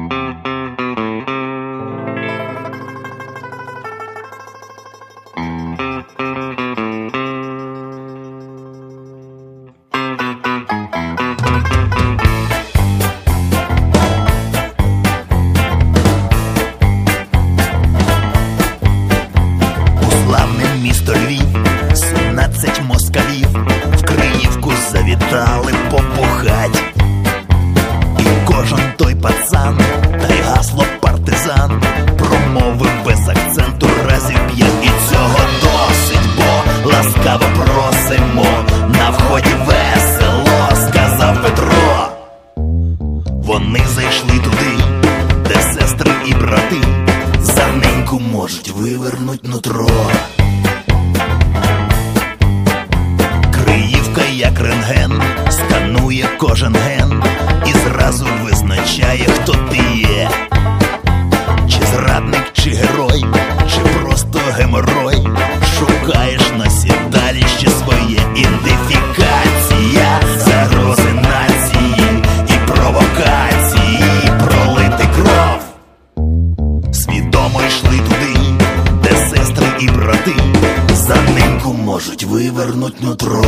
Місто Львів, 17 москалів в Криївку завітали побухать. І кожен той пацан, та й гасло партизан промовив без акценту разів 5. І цього досить, бо ласкаво просимо, на вході весело, сказав Петро. Вони зайшли туди, де сестри і брати за неньку можуть вивернуть нутро. Криївка як рентген, сканує кожен ген і зразу визначає, хто ти є. Чи зрадник, чи герой, чи просто геморой. Шукаєш на сідаліще своє. Ідентифікація, загрози нації і провокації, пролити кров. Свідомо йшли туди, де сестри і брати за неньку можуть вивернуть нутро.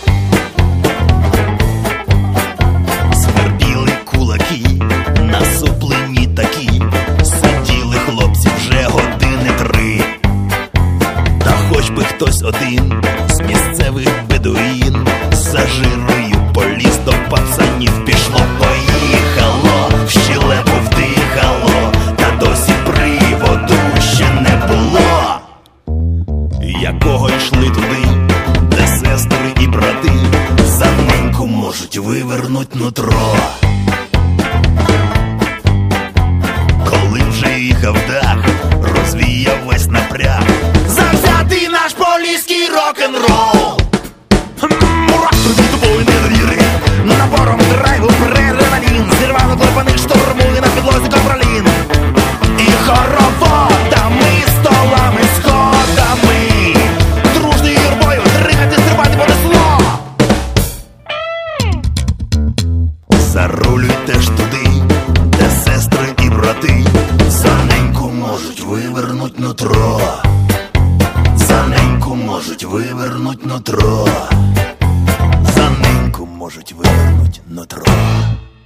Свербіли кулаки, насуплені такі, сиділи хлопці вже години 3. Та хоч би хтось один з місцевих бедуїн за жирою поліз до пацанів. Пішло, поїхало, в щелепу вдихало, та досі приводу ще не було. Якого йшли туди, де сестри і брати за неньку можуть вивернуть нутро. Коли вже їхав дах, розвіяв весь напряг завзятий наш поліський рок-н-рол. Мурах тобі тупої недовіри, напором драйву адреналін, зірвали клапани штурму і на підлозі ковролін. І хороводами, столами, сходами, дружньою юрбою дригати, стрибати понесло. Зарулюйте ж туди, де сестри і брати за неньку можуть вивернуть нутро. За неньку можуть вивернуть нутро. За неньку можуть вивернуть нутро.